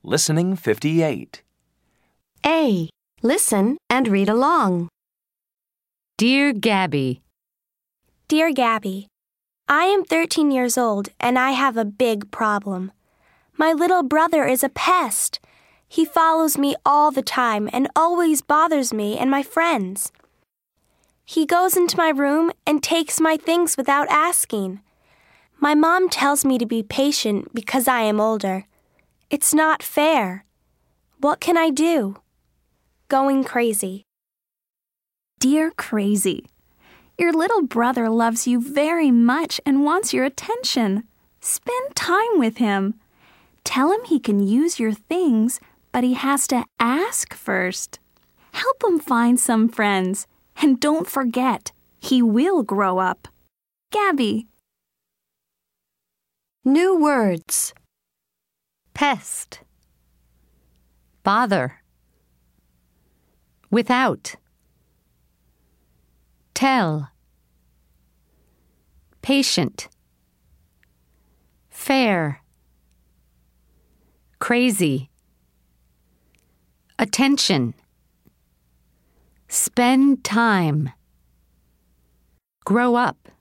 Listening 58. A. Listen and read along. Dear Gabby, Dear Gabby, I am 13 years old and I have a big problem. My little brother is a pest. He follows me all the time and always bothers me and my friends. He goes into my room and takes my things without asking. My mom tells me to be patient because I am older. It's not fair. What can I do? Going crazy. Dear Crazy, your little brother loves you very much and wants your attention. Spend time with him. Tell him he can use your things, but he has to ask first. Help him find some friends. And don't forget, he will grow up. Gabby. New words. pest, bother, without, tell, patient, fair, crazy, attention, spend time, grow up.